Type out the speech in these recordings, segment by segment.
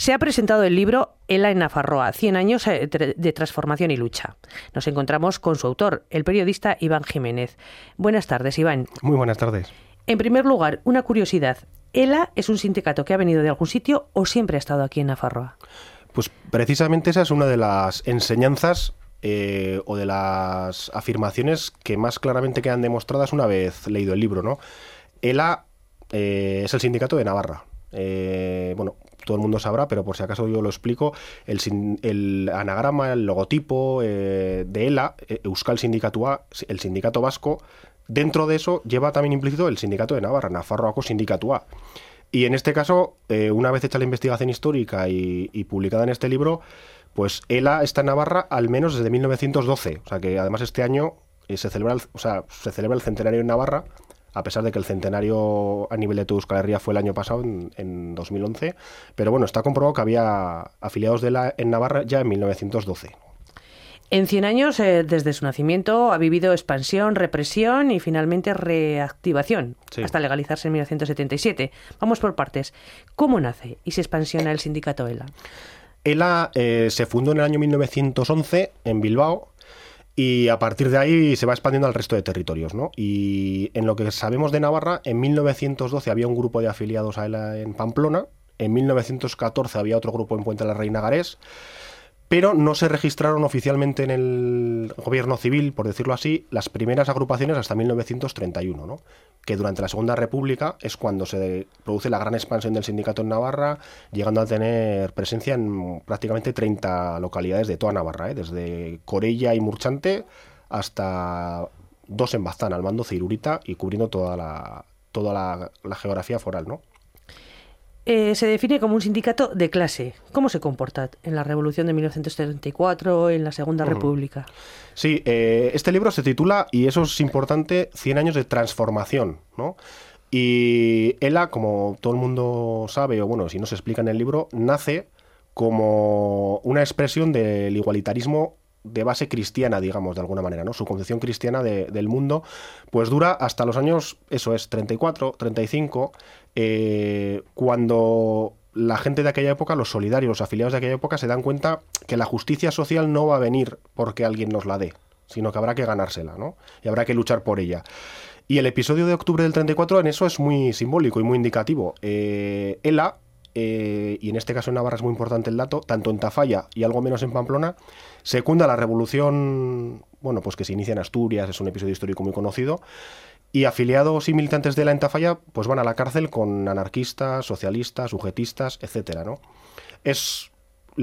Se ha presentado el libro ELA en Nafarroa, 100 años de transformación y lucha. Nos encontramos con su autor, el periodista Iván Jiménez. Buenas tardes, Iván. Muy buenas tardes. En primer lugar, una curiosidad. ¿ELA es un sindicato que ha venido de algún sitio o siempre ha estado aquí en Nafarroa? Pues precisamente esa es una de las enseñanzas o de las afirmaciones que más claramente quedan demostradas una vez leído el libro, ¿no? ELA es el sindicato de Navarra. Bueno, todo el mundo sabrá, pero por si acaso yo lo explico, el anagrama, el logotipo de ELA, Euskal Sindikatua, el sindicato vasco, dentro de eso lleva también implícito el sindicato de Navarra, Nafarroako Sindikatua. Y en este caso, una vez hecha la investigación histórica y publicada en este libro, pues ELA está en Navarra al menos desde 1912. O sea que además este año se celebra el centenario en Navarra, a pesar de que el centenario a nivel de toda Euskal Herria fue el año pasado, en 2011. Pero bueno, está comprobado que había afiliados de ELA en Navarra ya en 1912. En 100 años, desde su nacimiento, ha vivido expansión, represión y finalmente reactivación, sí, hasta legalizarse en 1977. Vamos por partes. ¿Cómo nace y se expansiona el sindicato ELA? ELA se fundó en el año 1911 en Bilbao y a partir de ahí se va expandiendo al resto de territorios, ¿no? Y en lo que sabemos de Navarra, en 1912 había un grupo de afiliados a ELA en Pamplona, en 1914 había otro grupo en Puente la Reina Garés, pero no se registraron oficialmente en el gobierno civil, por decirlo así, las primeras agrupaciones hasta 1931, ¿no? Que durante la Segunda República es cuando se produce la gran expansión del sindicato en Navarra, llegando a tener presencia en prácticamente 30 localidades de toda Navarra, desde Corella y Murchante hasta 2 en Baztán, Almando, Cirurita, y cubriendo toda la geografía foral, ¿no? Se define como un sindicato de clase. ¿Cómo se comporta en la Revolución de 1934, en la Segunda República? Sí, este libro se titula, y eso es importante, 100 años de transformación, ¿no? Y ELA, como todo el mundo sabe, o bueno, si no se explica en el libro, nace como una expresión del igualitarismo de base cristiana, digamos, de alguna manera, ¿no? Su concepción cristiana del mundo, pues dura hasta los años, eso es, 34, 35, cuando la gente de aquella época, los solidarios, los afiliados de aquella época, se dan cuenta que la justicia social no va a venir porque alguien nos la dé, sino que habrá que ganársela, ¿no? Y habrá que luchar por ella. Y el episodio de octubre del 34 en eso es muy simbólico y muy indicativo. ELA, y en este caso en Navarra es muy importante el dato, tanto en Tafalla y algo menos en Pamplona, secunda la revolución, bueno, pues que se inicia en Asturias, es un episodio histórico muy conocido, y afiliados y militantes de ELA en Tafalla pues van a la cárcel con anarquistas, socialistas, sujetistas, etcétera, ¿no? Es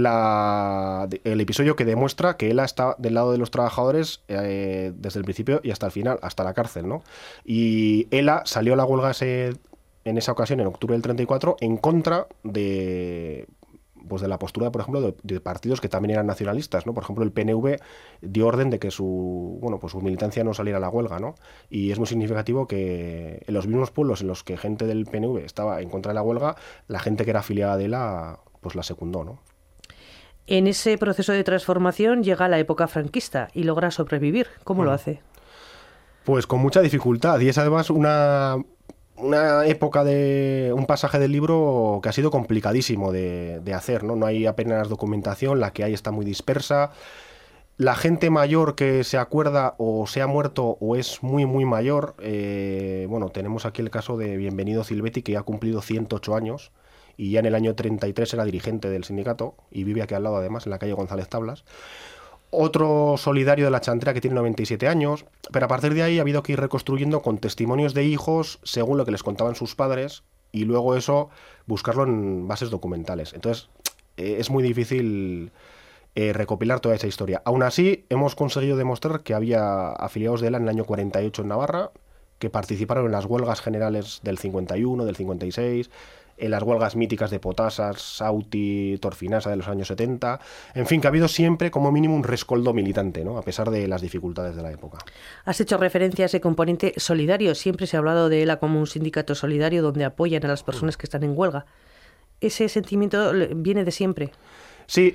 el episodio que demuestra que ELA está del lado de los trabajadores desde el principio y hasta el final, hasta la cárcel, ¿no? Y ELA salió a la huelga en esa ocasión, en octubre del 34, en contra de la postura, por ejemplo, de partidos que también eran nacionalistas, ¿no? Por ejemplo, el PNV dio orden de que su militancia no saliera a la huelga, ¿no? Y es muy significativo que en los mismos pueblos en los que gente del PNV estaba en contra de la huelga, la gente que era afiliada de ELA, pues la secundó, ¿no? En ese proceso de transformación llega la época franquista y logra sobrevivir. ¿Cómo lo hace? Pues con mucha dificultad, y es además una época un pasaje del libro que ha sido complicadísimo de hacer, ¿no? No hay apenas documentación, la que hay está muy dispersa. La gente mayor que se acuerda o se ha muerto o es muy, muy mayor, bueno, tenemos aquí el caso de Bienvenido Silvetti, que ya ha cumplido 108 años y ya en el año 33 era dirigente del sindicato y vive aquí al lado, además, en la calle González Tablas. Otro solidario de la Chantera que tiene 97 años, pero a partir de ahí ha habido que ir reconstruyendo con testimonios de hijos según lo que les contaban sus padres y luego eso buscarlo en bases documentales. Entonces es muy difícil recopilar toda esa historia. Aún así hemos conseguido demostrar que había afiliados de ELA en el año 48 en Navarra que participaron en las huelgas generales del 51, del 56, en las huelgas míticas de Potasas, Sauti, Torfinasa de los años 70, en fin, que ha habido siempre como mínimo un rescoldo militante, ¿no? A pesar de las dificultades de la época. Has hecho referencia a ese componente solidario, siempre se ha hablado de ELA como un sindicato solidario donde apoyan a las personas que están en huelga. ¿Ese sentimiento viene de siempre? Sí,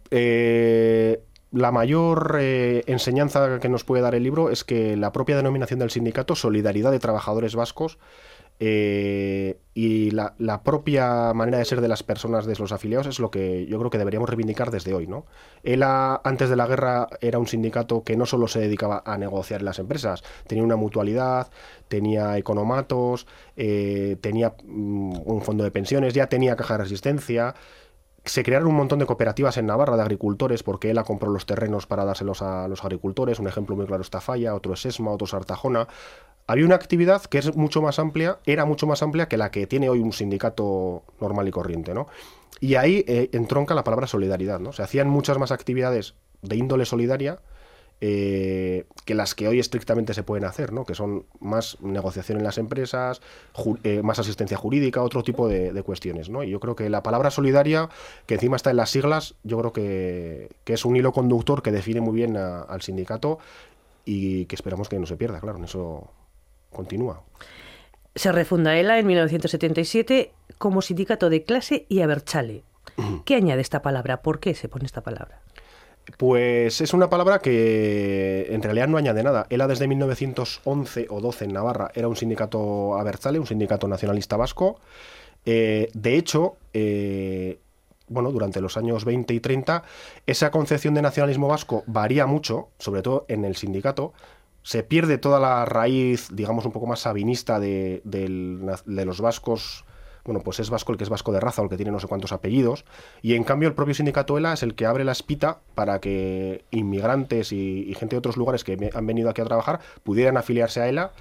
la mayor enseñanza que nos puede dar el libro es que la propia denominación del sindicato, Solidaridad de Trabajadores Vascos, Y la propia manera de ser de las personas, de los afiliados, es lo que yo creo que deberíamos reivindicar desde hoy, ¿no? ELA, antes de la guerra, era un sindicato que no solo se dedicaba a negociar en las empresas, tenía una mutualidad, tenía economatos, tenía un fondo de pensiones, ya tenía caja de resistencia. Se crearon un montón de cooperativas en Navarra de agricultores porque ELA compró los terrenos para dárselos a los agricultores. Un ejemplo muy claro es Tafalla, otro es Esma, otro es Artajona. Había una actividad que es mucho más amplia, era mucho más amplia que la que tiene hoy un sindicato normal y corriente, ¿no? Y ahí entronca la palabra solidaridad, ¿no? Se hacían muchas más actividades de índole solidaria que las que hoy estrictamente se pueden hacer, ¿no? Que son más negociación en las empresas, más asistencia jurídica, otro tipo de cuestiones, ¿no? Y yo creo que la palabra solidaria, que encima está en las siglas, yo creo que es un hilo conductor que define muy bien al sindicato y que esperamos que no se pierda, claro, en eso continúa. Se refunda ELA en 1977 como sindicato de clase y abertzale. ¿Qué añade esta palabra? ¿Por qué se pone esta palabra? Pues es una palabra que en realidad no añade nada. ELA desde 1911 o 12 en Navarra era un sindicato abertzale, un sindicato nacionalista vasco. De hecho, durante los años 20 y 30, esa concepción de nacionalismo vasco varía mucho, sobre todo en el sindicato. Se pierde toda la raíz, digamos, un poco más sabinista de los vascos. Bueno, pues es vasco el que es vasco de raza o el que tiene no sé cuántos apellidos, y en cambio el propio sindicato ELA es el que abre la espita para que inmigrantes y gente de otros lugares que han venido aquí a trabajar pudieran afiliarse a ELA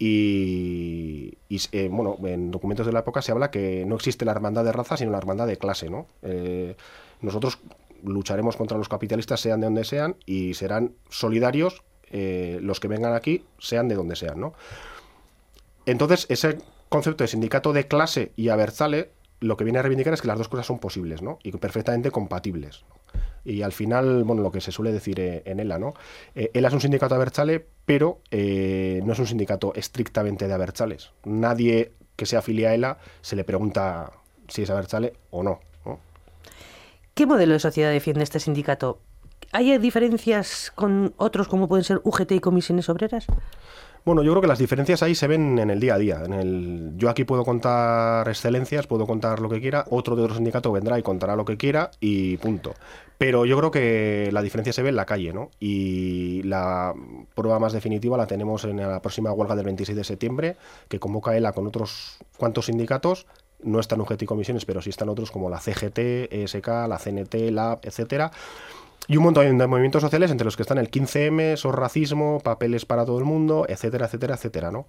y en documentos de la época se habla que no existe la hermandad de raza sino la hermandad de clase, ¿no? Nosotros lucharemos contra los capitalistas sean de donde sean y serán solidarios los que vengan aquí sean de donde sean, ¿no? Entonces ese concepto de sindicato de clase y abertzale lo que viene a reivindicar es que las dos cosas son posibles, ¿no? Y perfectamente compatibles, ¿no? Y al final, lo que se suele decir en ELA, ¿no? ELA es un sindicato abertzale, pero no es un sindicato estrictamente de abertzales. Nadie que se afilia a ELA se le pregunta si es abertzale o no, ¿no? ¿Qué modelo de sociedad defiende este sindicato? ¿Hay diferencias con otros como pueden ser UGT y comisiones obreras? Bueno, yo creo que las diferencias ahí se ven en el día a día. Yo aquí puedo contar excelencias, puedo contar lo que quiera, otro de otro sindicato vendrá y contará lo que quiera y punto. Pero yo creo que la diferencia se ve en la calle, ¿no? Y la prueba más definitiva la tenemos en la próxima huelga del 26 de septiembre, que convoca ELA con otros cuantos sindicatos. No están UGT y comisiones, pero sí están otros como la CGT, ESK, la CNT, LAB, etcétera. Y un montón de movimientos sociales entre los que están el 15M, SOS Racismo, Papeles para todo el mundo, etcétera, etcétera, etcétera, ¿no?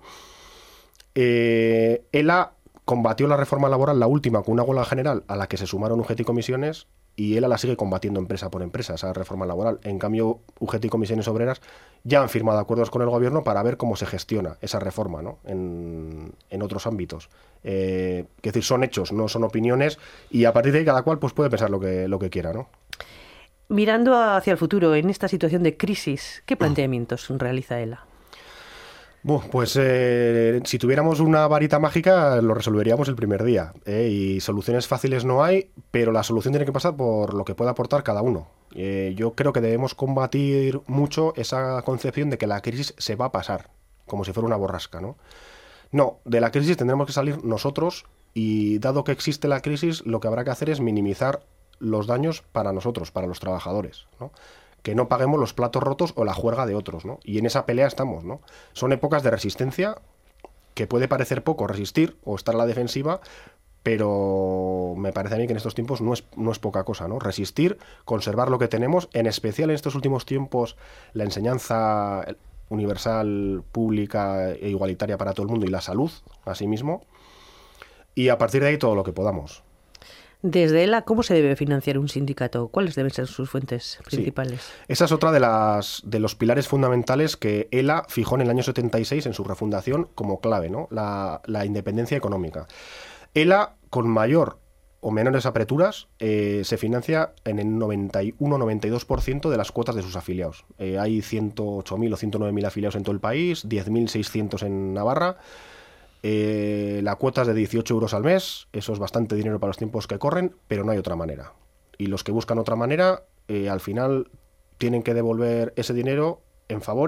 ELA combatió la reforma laboral, la última, con una huelga general a la que se sumaron UGT y comisiones, y ELA la sigue combatiendo empresa por empresa, esa reforma laboral. En cambio, UGT y comisiones obreras ya han firmado acuerdos con el gobierno para ver cómo se gestiona esa reforma, ¿no? En otros ámbitos. Es decir, son hechos, no son opiniones, y a partir de ahí cada cual pues puede pensar lo que quiera, ¿no? Mirando hacia el futuro, en esta situación de crisis, ¿qué planteamientos realiza ELA? Pues si tuviéramos una varita mágica lo resolveríamos el primer día, y soluciones fáciles no hay, pero la solución tiene que pasar por lo que pueda aportar cada uno. Yo creo que debemos combatir mucho esa concepción de que la crisis se va a pasar, como si fuera una borrasca, ¿no? No, de la crisis tendremos que salir nosotros y dado que existe la crisis lo que habrá que hacer es minimizar los daños para nosotros, para los trabajadores, ¿no? Que no paguemos los platos rotos o la juerga de otros, ¿no? Y en esa pelea estamos, ¿no? Son épocas de resistencia que puede parecer poco resistir o estar a la defensiva, pero me parece a mí que en estos tiempos no es poca cosa, ¿no? Resistir, conservar lo que tenemos, en especial en estos últimos tiempos la enseñanza universal, pública e igualitaria para todo el mundo y la salud, asimismo, y a partir de ahí todo lo que podamos. Desde ELA, ¿cómo se debe financiar un sindicato? ¿Cuáles deben ser sus fuentes principales? Sí. Esa es otra de los pilares fundamentales que ELA fijó en el año 76 en su refundación como clave, ¿no? La independencia económica. ELA, con mayor o menores apreturas, se financia en el 91-92% de las cuotas de sus afiliados. Hay 108.000 o 109.000 afiliados en todo el país, 10.600 en Navarra. La cuota es de 18 euros al mes, eso es bastante dinero para los tiempos que corren, pero no hay otra manera. Y los que buscan otra manera, al final tienen que devolver ese dinero en favores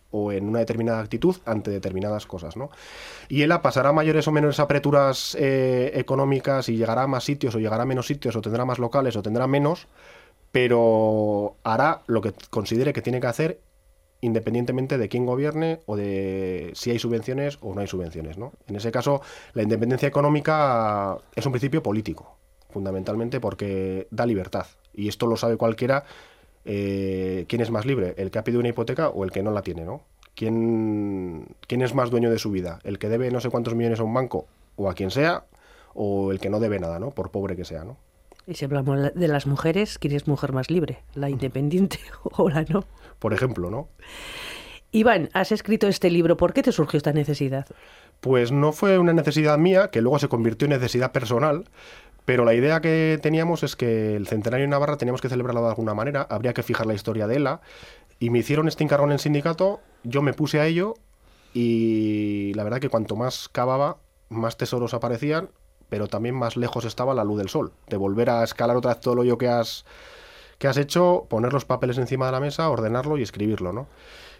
o en una determinada actitud ante determinadas cosas, ¿no? Y ELA pasará mayores o menores apreturas económicas y llegará a más sitios o llegará a menos sitios o tendrá más locales o tendrá menos, pero hará lo que considere que tiene que hacer independientemente de quién gobierne o de si hay subvenciones o no hay subvenciones, ¿no? En ese caso, la independencia económica es un principio político, fundamentalmente porque da libertad. Y esto lo sabe cualquiera. ¿Quién es más libre? ¿El que ha pedido una hipoteca o el que no la tiene, ¿no? ¿Quién es más dueño de su vida? ¿El que debe no sé cuántos millones a un banco o a quien sea? ¿O el que no debe nada, ¿no? Por pobre que sea, ¿no? Y si hablamos de las mujeres, ¿quién es mujer más libre? ¿La independiente o la no? Por ejemplo, ¿no? Iván, has escrito este libro. ¿Por qué te surgió esta necesidad? Pues no fue una necesidad mía, que luego se convirtió en necesidad personal, pero la idea que teníamos es que el centenario de Navarra teníamos que celebrarlo de alguna manera, habría que fijar la historia de ELA, y me hicieron este encargo en el sindicato, yo me puse a ello, y la verdad que cuanto más cavaba, más tesoros aparecían, pero también más lejos estaba la luz del sol, de volver a escalar otra vez todo lo que has hecho, poner los papeles encima de la mesa, ordenarlo y escribirlo, ¿no?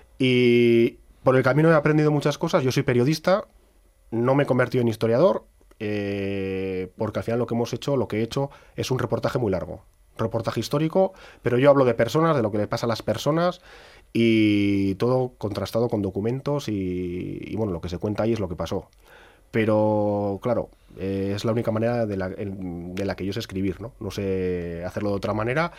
Y por el camino he aprendido muchas cosas. Yo soy periodista, no me he convertido en historiador, porque al final lo que he hecho es un reportaje muy largo, un reportaje histórico, pero yo hablo de personas, de lo que le pasa a las personas, y todo contrastado con documentos y bueno, lo que se cuenta ahí es lo que pasó. Pero claro, es la única manera de la que yo sé escribir, ¿no? No sé hacerlo de otra manera.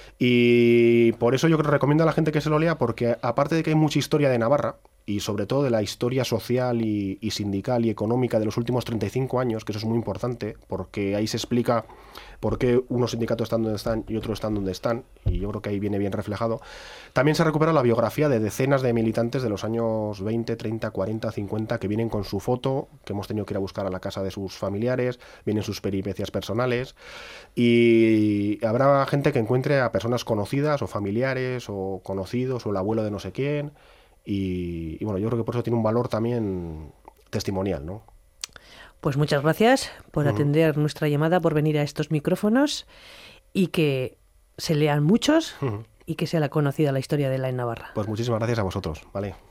Y por eso yo recomiendo a la gente que se lo lea, porque aparte de que hay mucha historia de Navarra, y sobre todo de la historia social y sindical y económica de los últimos 35 años, que eso es muy importante, porque ahí se explica por qué unos sindicatos están donde están y otros están donde están, y yo creo que ahí viene bien reflejado. También se recupera la biografía de decenas de militantes de los años 20, 30, 40, 50, que vienen con su foto, que hemos tenido que ir a buscar a la casa de sus familiares, vienen sus peripecias personales, y habrá gente que encuentre a personas conocidas o familiares o conocidos o el abuelo de no sé quién, y bueno, yo creo que por eso tiene un valor también testimonial, ¿no? Pues muchas gracias por atender nuestra llamada, por venir a estos micrófonos y que se lean muchos y que sea conocida la historia de ELA en Navarra. Pues muchísimas gracias a vosotros, ¿vale?